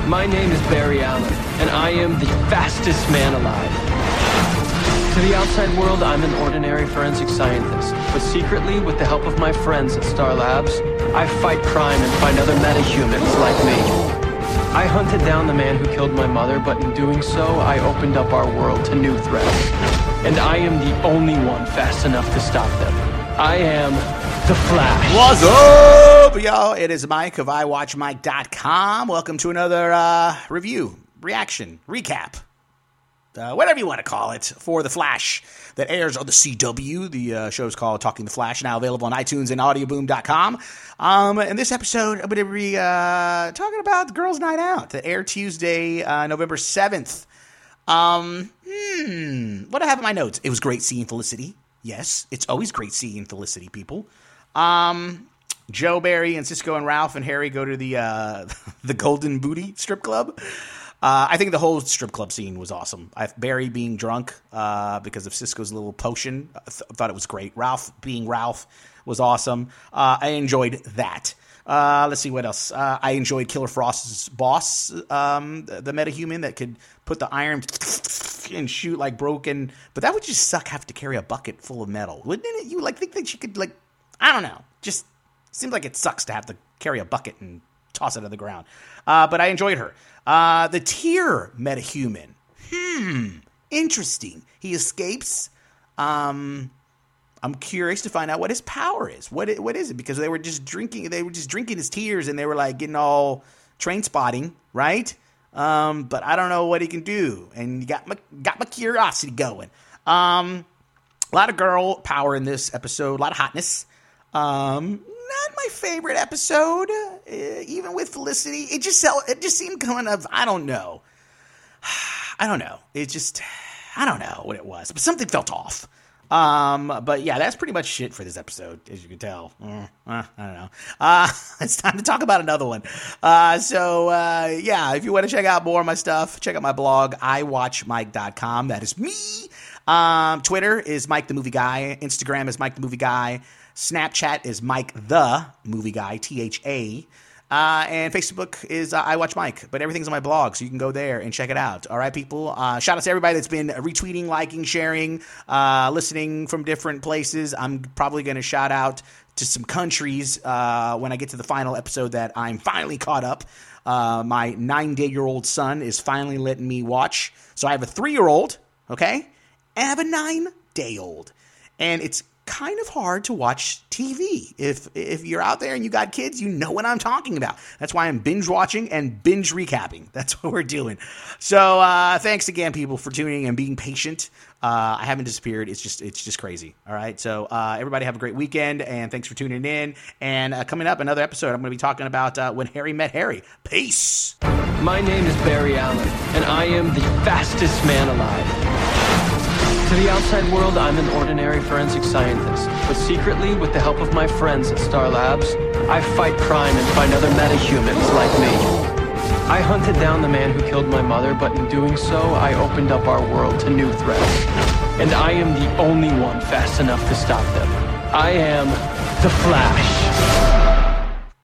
My name is Barry Allen, and I am the fastest man alive. To the outside world, I'm an ordinary forensic scientist, but secretly, with the help of my friends at Star Labs, I fight crime and find other metahumans like me. I hunted down the man who killed my mother, but in doing so, I opened up our world to new threats. And I am the only one fast enough to stop them. I am the Flash. What's up, y'all? It is Mike of iWatchMike.com. Welcome to another review, reaction, recap, whatever you want to call it, for The Flash that airs on the CW. The show is called Talking the Flash, now available on iTunes and audioboom.com. In this episode, I'm going to be talking about the Girls' Night Out that aired Tuesday, November 7th. What do I have in my notes? It was great seeing Felicity. Yes, it's always great seeing Felicity, people. Joe, Barry, and Cisco and Ralph and Harry go to the Golden Booty strip club. I think the whole strip club scene was awesome. Barry being drunk because of Cisco's little potion, I thought it was great. Ralph being Ralph was awesome. I enjoyed that. Let's see what else. I enjoyed Killer Frost's boss, the metahuman that could put the iron and shoot like broken. But that would just suck, have to carry a bucket full of metal, wouldn't it? You think that she could, I don't know. Just seems like it sucks to have to carry a bucket and toss it on the ground. But I enjoyed her. The Tear metahuman. Interesting. He escapes. I'm curious to find out what his power is. What is it? Because they were just drinking his tears, and they were like getting all train spotting, right? But I don't know what he can do, and you got my curiosity going. A lot of girl power in this episode, a lot of hotness. Not my favorite episode, even with Felicity. It just seemed kind of, I don't know. I don't know what it was, but something felt off. But yeah, that's pretty much it for this episode, as you can tell. I don't know. It's time to talk about another one. Yeah, if you want to check out more of my stuff, check out my blog, iWatchMike.com. That is me. Twitter is Mike the Movie Guy. Instagram is Mike the Movie Guy. Snapchat is Mike the Movie Guy, THA. And Facebook is I Watch Mike, but everything's on my blog, so you can go there and check it out. All right, people. Shout out to everybody that's been retweeting, liking, sharing, listening from different places. I'm probably going to shout out to some countries when I get to the final episode that I'm finally caught up. My 9-day-old son is finally letting me watch. So I have a 3-year-old, okay, and I have a 9-day-old, and it's kind of hard to watch TV. If you're out there and you got kids, you know what I'm talking about. That's why I'm binge watching and binge recapping. That's what we're doing. So thanks again, people, for tuning and being patient. I haven't disappeared. It's just crazy. All right. So everybody have a great weekend, and thanks for tuning in. And coming up, another episode, I'm going to be talking about When Harry Met Harry. Peace. My name is Barry Allen, and I am the fastest man alive. To the outside world, I'm an ordinary forensic scientist, but secretly, with the help of my friends at Star Labs, I fight crime and find other metahumans like me. I hunted down the man who killed my mother, but in doing so, I opened up our world to new threats. And I am the only one fast enough to stop them. I am the Flash.